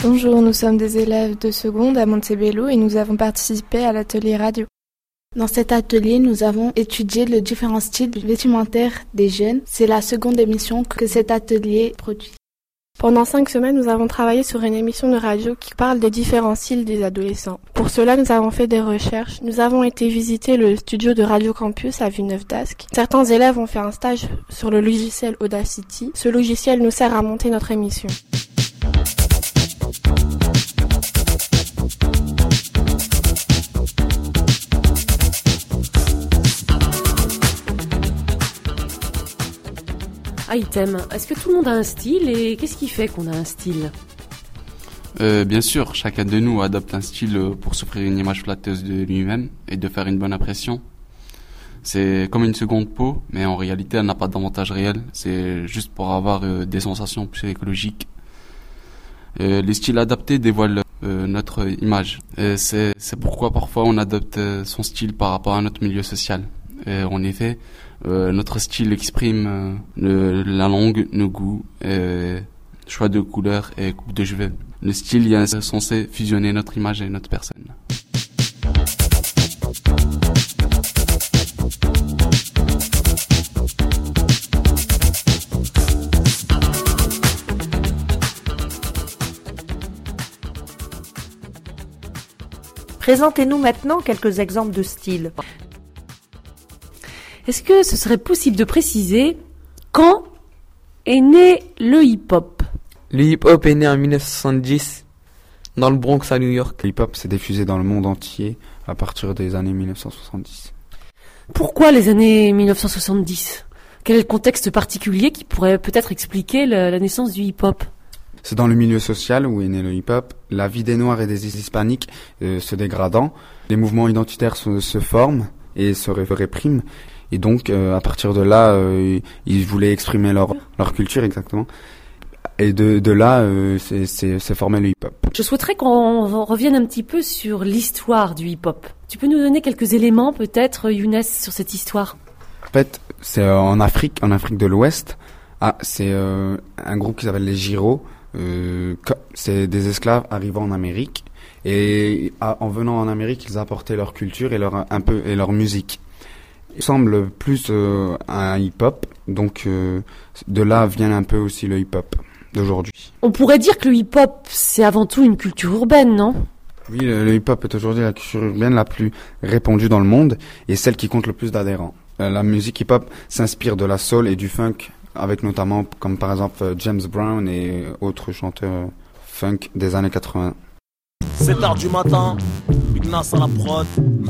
Bonjour, nous sommes des élèves de seconde à Montebello et nous avons participé à l'atelier radio. Dans cet atelier, nous avons étudié les différents styles vestimentaires des jeunes. C'est la seconde émission que cet atelier produit. Pendant 5 semaines, nous avons travaillé sur une émission de radio qui parle des différents styles des adolescents. Pour cela, nous avons fait des recherches. Nous avons été visiter le studio de Radio Campus à Villeneuve-d'Ascq. Certains élèves ont fait un stage sur le logiciel Audacity. Ce logiciel nous sert à monter notre émission. Item, est-ce que tout le monde a un style et qu'est-ce qui fait qu'on a un style ? Bien sûr, chacun de nous adopte un style pour s'offrir une image flatteuse de lui-même et de faire une bonne impression. C'est comme une seconde peau, mais en réalité elle n'a pas d'avantage réel, c'est juste pour avoir des sensations psychologiques. Les styles adaptés dévoilent notre image. C'est pourquoi parfois on adopte son style par rapport à notre milieu social. En effet, notre style exprime la langue, nos goûts, choix de couleurs et coupe de cheveux. Le style est censé fusionner notre image et notre personne. Présentez-nous maintenant quelques exemples de styles. Est-ce que ce serait possible de préciser quand est né le hip-hop ? Le hip-hop est né en 1970 dans le Bronx à New York. Le hip-hop s'est diffusé dans le monde entier à partir des années 1970. Pourquoi les années 1970 ? Quel est le contexte particulier qui pourrait peut-être expliquer la naissance du hip-hop ? C'est dans le milieu social où est né le hip-hop, la vie des Noirs et des Hispaniques se dégradant, les mouvements identitaires se forment et se répriment. Et donc, à partir de là, ils voulaient exprimer leur culture exactement. Et de là, c'est formé le hip-hop. Je souhaiterais qu'on revienne un petit peu sur l'histoire du hip-hop. Tu peux nous donner quelques éléments, peut-être, Younes, sur cette histoire ? En fait, c'est en Afrique de l'Ouest. C'est un groupe qui s'appelle les Giros. C'est des esclaves arrivant en Amérique. Et en venant en Amérique, ils apportaient leur culture et leur musique. Il semble plus à un hip-hop, donc de là vient un peu aussi le hip-hop d'aujourd'hui. On pourrait dire que le hip-hop, c'est avant tout une culture urbaine, non ? Oui, le hip-hop est aujourd'hui la culture urbaine la plus répandue dans le monde et celle qui compte le plus d'adhérents. La musique hip-hop s'inspire de la soul et du funk, avec notamment, comme par exemple James Brown et autres chanteurs funk des années 80. 7h du matin, Big Nas à la prod.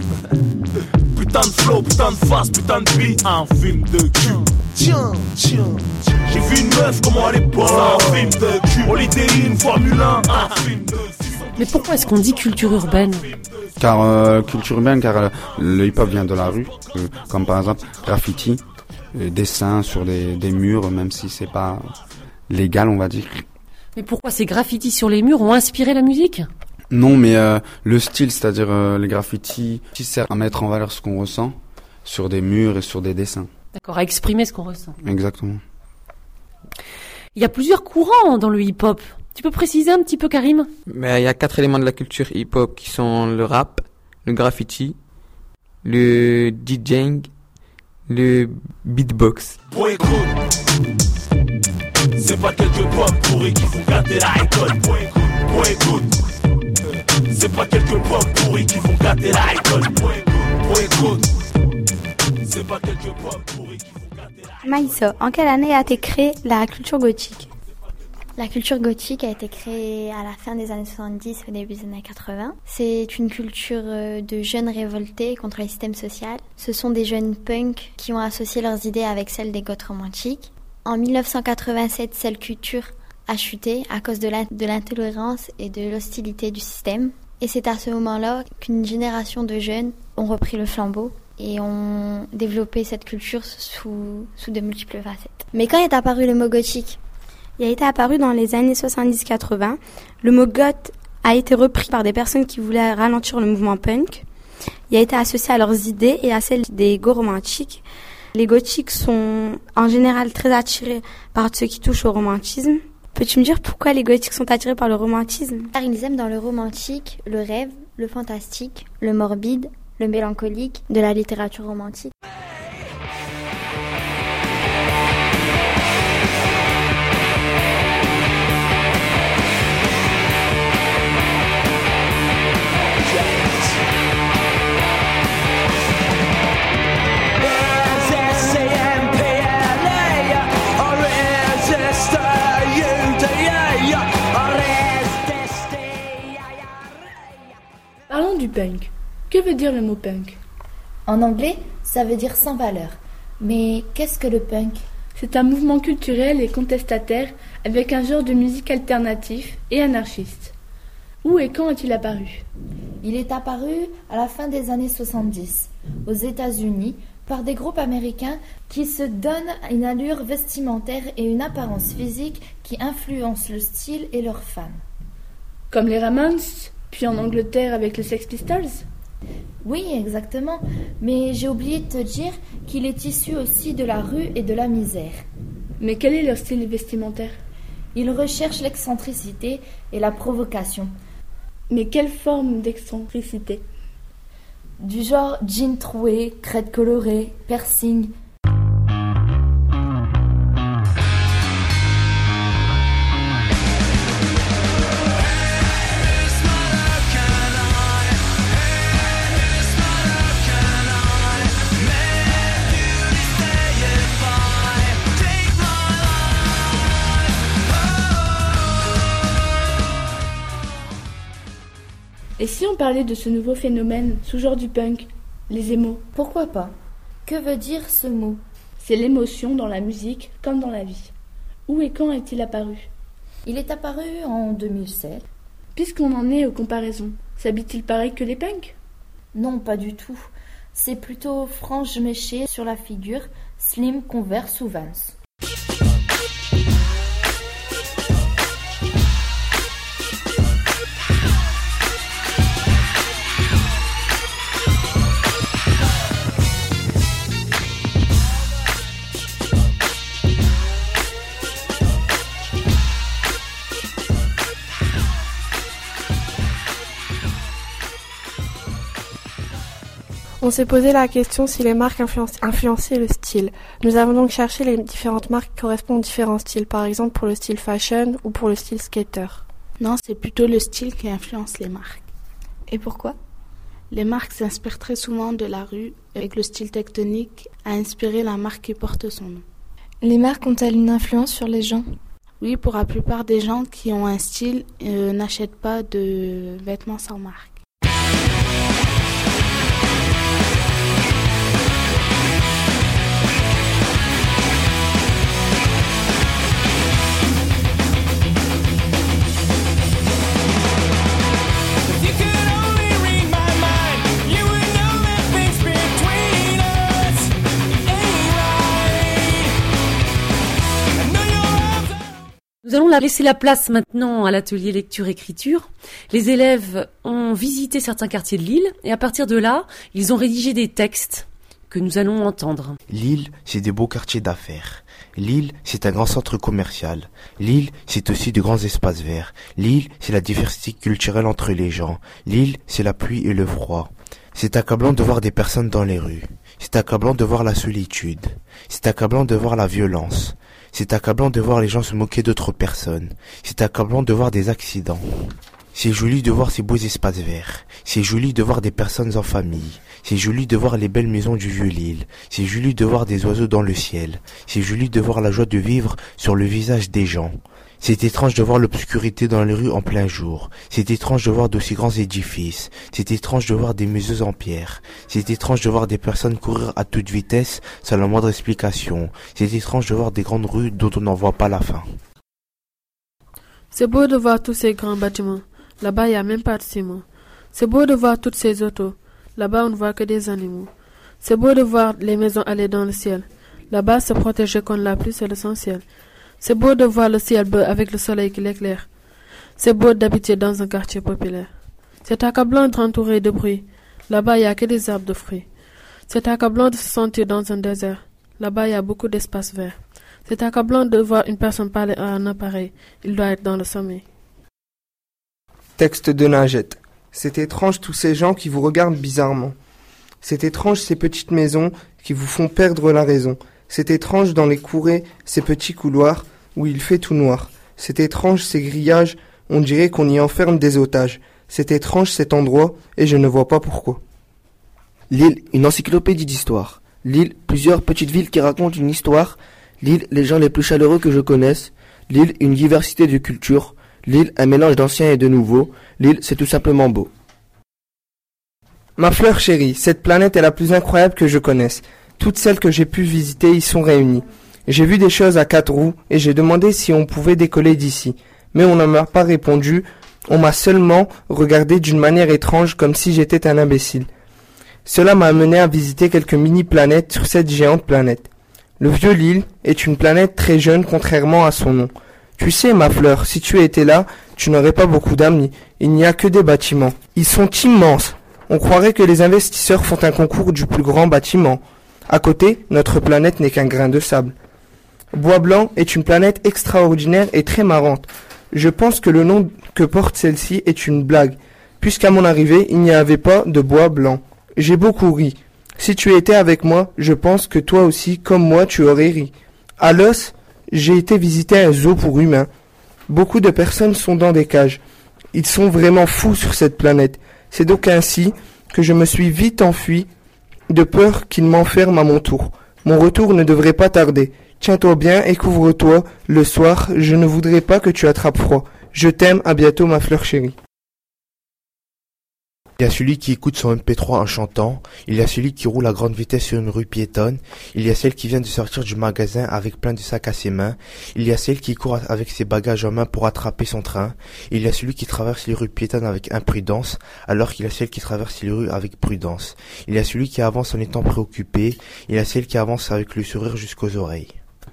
Putain de flow, putain de face, putain de beat. Un film de cul. Tiens, j'ai vu une meuf comment elle est bonne. Un film de cul. Polytéine, Formule 1. Un film de 600. Mais pourquoi est-ce qu'on dit culture urbaine ? Car culture urbaine, car le hip-hop vient de la rue, comme par exemple graffiti, dessin sur des murs, même si c'est pas légal, on va dire. Mais pourquoi ces graffitis sur les murs ont inspiré la musique ? Non, mais le style, c'est-à-dire les graffitis, qui sert à mettre en valeur ce qu'on ressent sur des murs et sur des dessins. D'accord, à exprimer ce qu'on ressent. Exactement. Il y a plusieurs courants dans le hip-hop. Tu peux préciser un petit peu, Karim ? Mais il y a 4 éléments de la culture hip-hop qui sont le rap, le graffiti, le DJing, le beatbox. Bon, écoute, c'est pas quelques pommes pourries qui font gâter la récolte. Bon, écoute. C'est pas quelques pommes pourries qui vont gâter la récolte. Bon, écoute. C'est pas quelques pommes pourries qui vont gâter la récolte. Maïssa, en quelle année a été créée la culture gothique ? La culture gothique a été créée à la fin des années 70 et au début des années 80. C'est une culture de jeunes révoltés contre le système social. Ce sont des jeunes punks qui ont associé leurs idées avec celles des goths romantiques. En 1987, cette culture a chuté à cause de l'intolérance et de l'hostilité du système. Et c'est à ce moment-là qu'une génération de jeunes ont repris le flambeau et ont développé cette culture sous de multiples facettes. Mais quand est apparu le mot gothique ? Il a été apparu dans les années 70-80. Le mot goth a été repris par des personnes qui voulaient ralentir le mouvement punk. Il a été associé à leurs idées et à celles des go romantiques. Les gothiques sont en général très attirés par ce qui touche au romantisme. Peux-tu me dire pourquoi les gothiques sont attirés par le romantisme? Car ils aiment dans le romantique, le rêve, le fantastique, le morbide, le mélancolique de la littérature romantique. Parlons du punk. Que veut dire le mot punk? En anglais, ça veut dire sans valeur. Mais qu'est-ce que le punk? C'est un mouvement culturel et contestataire avec un genre de musique alternatif et anarchiste. Où et quand est-il apparu? Il est apparu à la fin des années 70, aux États-Unis, par des groupes américains qui se donnent une allure vestimentaire et une apparence physique qui influencent le style et leurs fans. Comme les Ramones, puis en Angleterre avec les Sex Pistols? Oui, exactement. Mais j'ai oublié de te dire qu'il est issu aussi de la rue et de la misère. Mais quel est leur style vestimentaire? Ils recherchent l'excentricité et la provocation. Mais quelle forme d'excentricité? Du genre jean troué, crête colorée, piercing. Et si on parlait de ce nouveau phénomène, sous-genre du punk, les émos? Pourquoi pas? Que veut dire ce mot? C'est l'émotion dans la musique comme dans la vie. Où et quand est-il apparu? Il est apparu en 2007. Puisqu'on en est aux comparaisons, s'habille-t-il pareil que les punks? Non, pas du tout. C'est plutôt frange méchée sur la figure, slim, Converse ou Vans. On s'est posé la question si les marques influençaient le style. Nous avons donc cherché les différentes marques qui correspondent aux différents styles, par exemple pour le style fashion ou pour le style skater. Non, c'est plutôt le style qui influence les marques. Et pourquoi? Les marques s'inspirent très souvent de la rue, avec le style tectonique a inspiré la marque qui porte son nom. Les marques ont-elles une influence sur les gens? Oui, pour la plupart des gens qui ont un style n'achètent pas de vêtements sans marque. Nous allons laisser la place maintenant à l'atelier lecture-écriture. Les élèves ont visité certains quartiers de Lille et à partir de là, ils ont rédigé des textes que nous allons entendre. Lille, c'est des beaux quartiers d'affaires. Lille, c'est un grand centre commercial. Lille, c'est aussi de grands espaces verts. Lille, c'est la diversité culturelle entre les gens. Lille, c'est la pluie et le froid. C'est accablant de voir des personnes dans les rues. C'est accablant de voir la solitude. C'est accablant de voir la violence. C'est accablant de voir les gens se moquer d'autres personnes. C'est accablant de voir des accidents. C'est joli de voir ces beaux espaces verts. C'est joli de voir des personnes en famille. C'est joli de voir les belles maisons du Vieux-Lille. C'est joli de voir des oiseaux dans le ciel. C'est joli de voir la joie de vivre sur le visage des gens. C'est étrange de voir l'obscurité dans les rues en plein jour. C'est étrange de voir d'aussi grands édifices. C'est étrange de voir des maisons en pierre. C'est étrange de voir des personnes courir à toute vitesse sans la moindre explication. C'est étrange de voir des grandes rues dont on n'en voit pas la fin. C'est beau de voir tous ces grands bâtiments. Là-bas, il n'y a même pas de ciment. C'est beau de voir toutes ces autos. Là-bas, on ne voit que des animaux. C'est beau de voir les maisons aller dans le ciel. Là-bas, se protéger contre la pluie, c'est l'essentiel. C'est beau de voir le ciel bleu avec le soleil qui l'éclaire. C'est beau d'habiter dans un quartier populaire. C'est accablant d'être entouré de bruit. Là-bas, il n'y a que des arbres de fruits. C'est accablant de se sentir dans un désert. Là-bas, il y a beaucoup d'espaces verts. C'est accablant de voir une personne parler à un appareil. Il doit être dans le sommeil. Texte de Najette. C'est étrange tous ces gens qui vous regardent bizarrement. C'est étrange ces petites maisons qui vous font perdre la raison. C'est étrange dans les courées, ces petits couloirs où il fait tout noir. C'est étrange ces grillages, on dirait qu'on y enferme des otages. C'est étrange cet endroit et je ne vois pas pourquoi. Lille, une encyclopédie d'histoire. Lille, plusieurs petites villes qui racontent une histoire. Lille, les gens les plus chaleureux que je connaisse. Lille, une diversité de cultures. Lille, un mélange d'ancien et de nouveau. Lille, c'est tout simplement beau. Ma fleur chérie, cette planète est la plus incroyable que je connaisse. Toutes celles que j'ai pu visiter y sont réunies. J'ai vu des choses à 4 roues et j'ai demandé si on pouvait décoller d'ici. Mais on ne m'a pas répondu, on m'a seulement regardé d'une manière étrange comme si j'étais un imbécile. Cela m'a amené à visiter quelques mini-planètes sur cette géante planète. Le vieux Lille est une planète très jeune contrairement à son nom. Tu sais, ma fleur, si tu étais là, tu n'aurais pas beaucoup d'amis. Il n'y a que des bâtiments. Ils sont immenses. On croirait que les investisseurs font un concours du plus grand bâtiment. À côté, notre planète n'est qu'un grain de sable. Bois Blanc est une planète extraordinaire et très marrante. Je pense que le nom que porte celle-ci est une blague, puisqu'à mon arrivée, il n'y avait pas de Bois Blanc. J'ai beaucoup ri. Si tu étais avec moi, je pense que toi aussi, comme moi, tu aurais ri. À Los, j'ai été visiter un zoo pour humains. Beaucoup de personnes sont dans des cages. Ils sont vraiment fous sur cette planète. C'est donc ainsi que je me suis vite enfui, de peur qu'ils m'enferment à mon tour. Mon retour ne devrait pas tarder. Tiens-toi bien et couvre-toi. Le soir, je ne voudrais pas que tu attrapes froid. Je t'aime, à bientôt ma fleur chérie. Il y a celui qui écoute son MP3 en chantant, il y a celui qui roule à grande vitesse sur une rue piétonne, il y a celle qui vient de sortir du magasin avec plein de sacs à ses mains, il y a celle qui court avec ses bagages en main pour attraper son train, il y a celui qui traverse les rues piétonnes avec imprudence, alors qu'il y a celle qui traverse les rues avec prudence, il y a celui qui avance en étant préoccupé, il y a celle qui avance avec le sourire jusqu'aux oreilles.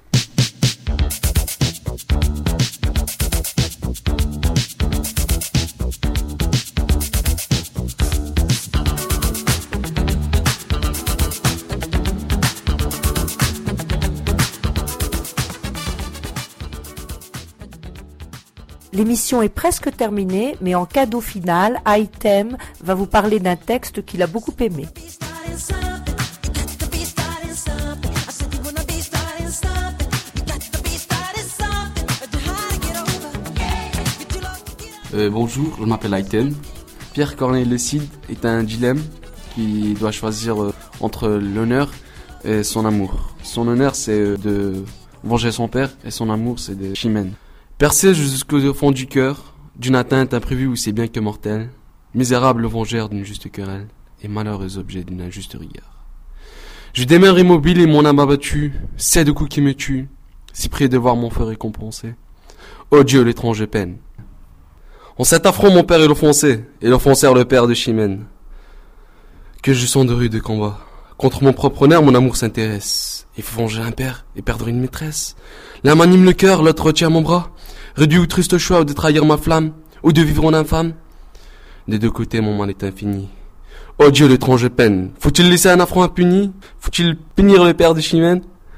L'émission est presque terminée, mais en cadeau final, Item va vous parler d'un texte qu'il a beaucoup aimé. Bonjour, je m'appelle Item. Pierre Corneille Le Cid est un dilemme qui doit choisir entre l'honneur et son amour. Son honneur, c'est de venger son père, et son amour, c'est de Chimène. Percé jusqu'au fond du cœur, d'une atteinte imprévue ou c'est bien que mortelle, misérable vengeur d'une juste querelle, et malheureux objet d'une injuste rigueur. Je demeure immobile et mon âme abattue, c'est de coups qui me tuent, si près de voir mon feu récompensé. Oh Dieu, l'étrange peine. En cet affront mon père est l'offensé, et l'offenseur le père de Chimène. Que je sens de rude combat. Contre mon propre honneur, mon amour s'intéresse. Il faut venger un père et perdre une maîtresse. L'un m'anime le cœur, l'autre retient mon bras. Réduit ou triste choix, ou de trahir ma flamme, ou de vivre en infâme. Des deux côtés, mon mal est infini. Oh Dieu, l'étrange peine. Faut-il laisser un affront impuni? Faut-il punir le père de Chimène?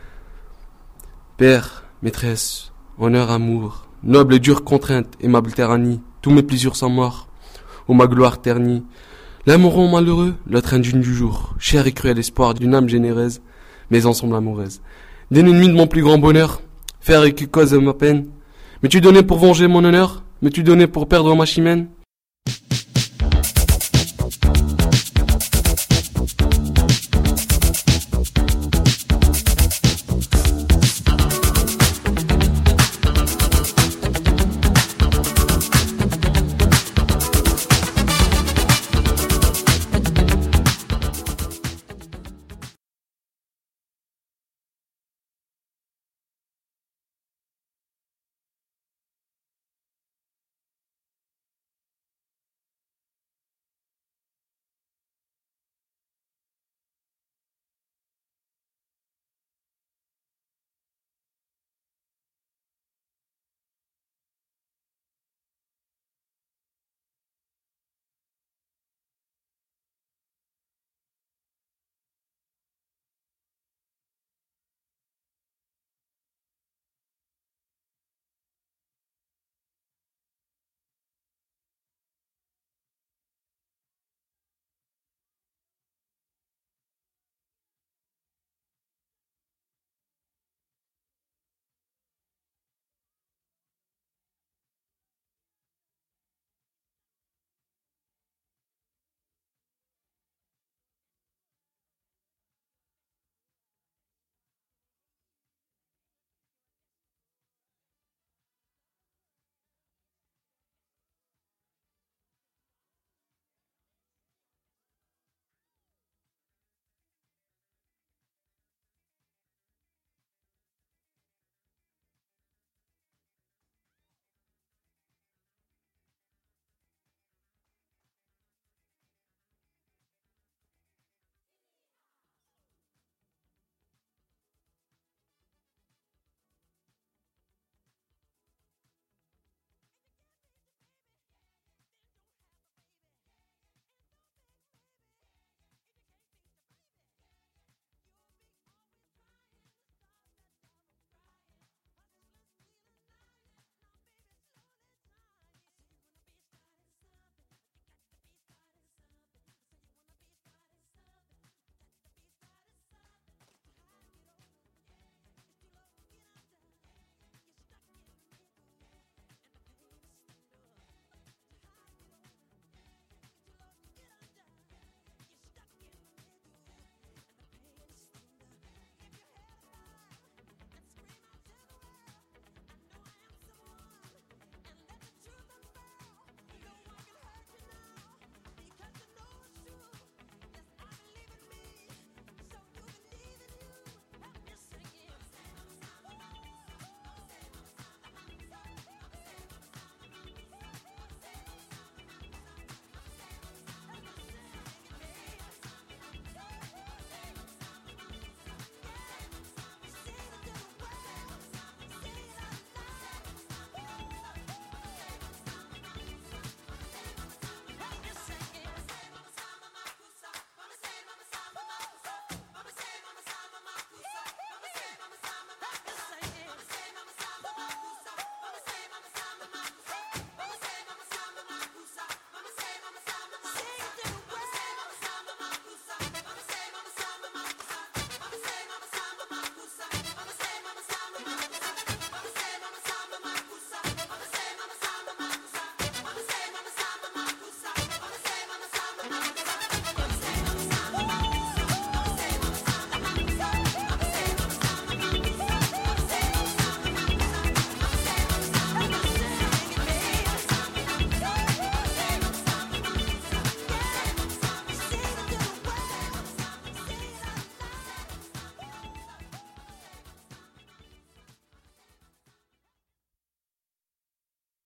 Père, maîtresse, honneur, amour, noble et dure contrainte, aimable tyrannie, tous mes plaisirs sont morts, ô ma gloire ternie. L'un mourant malheureux, l'autre indigne du jour, cher et cruel espoir d'une âme généreuse, mais ensemble amoureuse. D'un ennemi de mon plus grand bonheur, faire et qui cause ma peine. M'es-tu donné pour venger mon honneur? M'es-tu donné pour perdre ma Chimène?